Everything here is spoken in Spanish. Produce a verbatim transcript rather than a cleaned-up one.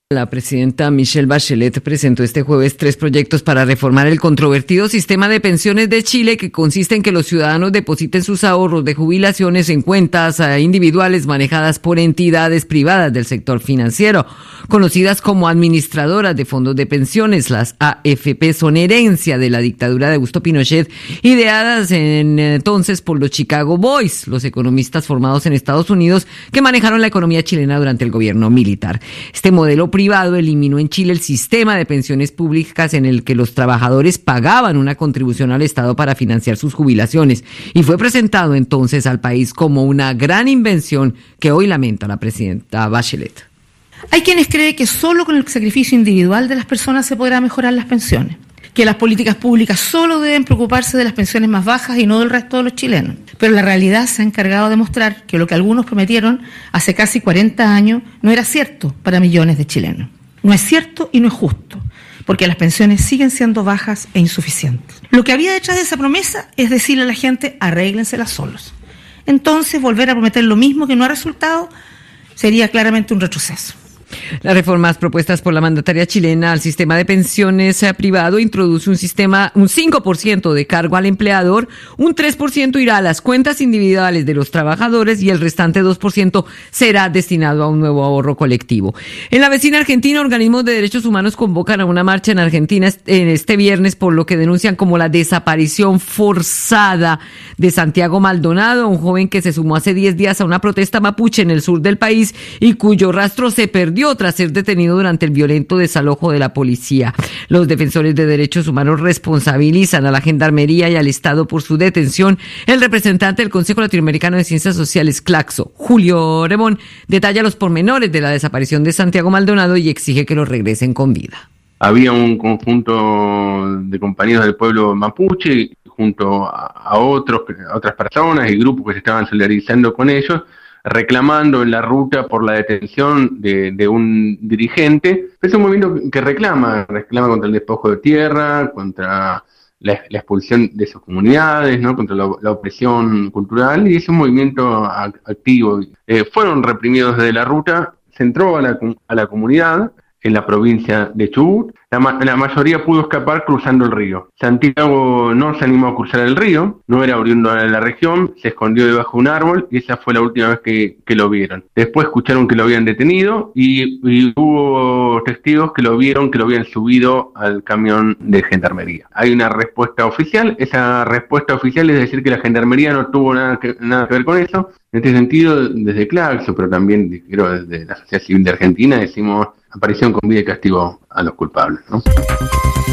La presidenta Michelle Bachelet presentó este jueves tres proyectos para reformar el controvertido sistema de pensiones de Chile, que consiste en que los ciudadanos depositen sus ahorros de jubilaciones en cuentas individuales manejadas por entidades privadas del sector financiero, conocidas como administradoras de fondos de pensiones. Las A F P son herencia de la dictadura de Augusto Pinochet, ideadas en, entonces por los Chicago Boys, los economistas formados en Estados Unidos que manejaron la economía chilena durante el gobierno militar. Este modelo privado eliminó en Chile el sistema de pensiones públicas en el que los trabajadores pagaban una contribución al Estado para financiar sus jubilaciones, y fue presentado entonces al país como una gran invención que hoy lamenta la presidenta Bachelet. Hay quienes creen que solo con el sacrificio individual de las personas se podrá mejorar las pensiones, que las políticas públicas solo deben preocuparse de las pensiones más bajas y no del resto de los chilenos. Pero la realidad se ha encargado de mostrar que lo que algunos prometieron hace casi cuarenta años no era cierto para millones de chilenos. No es cierto y no es justo, porque las pensiones siguen siendo bajas e insuficientes. Lo que había detrás de esa promesa es decirle a la gente: arréglenselas solos. Entonces, volver a prometer lo mismo que no ha resultado sería claramente un retroceso. Las reformas propuestas por la mandataria chilena al sistema de pensiones privado introduce un sistema, un cinco por ciento de cargo al empleador, un tres por ciento irá a las cuentas individuales de los trabajadores y el restante dos por ciento será destinado a un nuevo ahorro colectivo. En la vecina Argentina, organismos de derechos humanos convocan a una marcha en Argentina en este viernes por lo que denuncian como la desaparición forzada de Santiago Maldonado, un joven que se sumó hace diez días a una protesta mapuche en el sur del país y cuyo rastro se perdió tras ser detenido durante el violento desalojo de la policía. Los defensores de derechos humanos responsabilizan a la Gendarmería y al Estado por su detención. El representante del Consejo Latinoamericano de Ciencias Sociales, CLACSO, Julio Remón, detalla los pormenores de la desaparición de Santiago Maldonado y exige que lo regresen con vida. Había un conjunto de compañeros del pueblo mapuche junto a, a otros, a otras personas y grupos que se estaban solidarizando con ellos, reclamando en la ruta por la detención de, de un dirigente. Es un movimiento que reclama, reclama contra el despojo de tierra, contra la, la expulsión de sus comunidades, ¿no? Contra la, la opresión cultural, y es un movimiento activo. Eh, fueron reprimidos desde la ruta, se entró a la, a la comunidad en la provincia de Chubut. La, ma- la mayoría pudo escapar cruzando el río. Santiago no se animó a cruzar el río, no era oriundo de la región, se escondió debajo de un árbol y esa fue la última vez que, que lo vieron. Después escucharon que lo habían detenido y, y hubo testigos que lo vieron, que lo habían subido al camión de gendarmería. Hay una respuesta oficial, esa respuesta oficial es decir que la gendarmería no tuvo nada que, nada que ver con eso. En este sentido, desde CLACSO, pero también creo desde la Sociedad Civil de Argentina, decimos aparición con vida y castigo a los culpables, ¿no?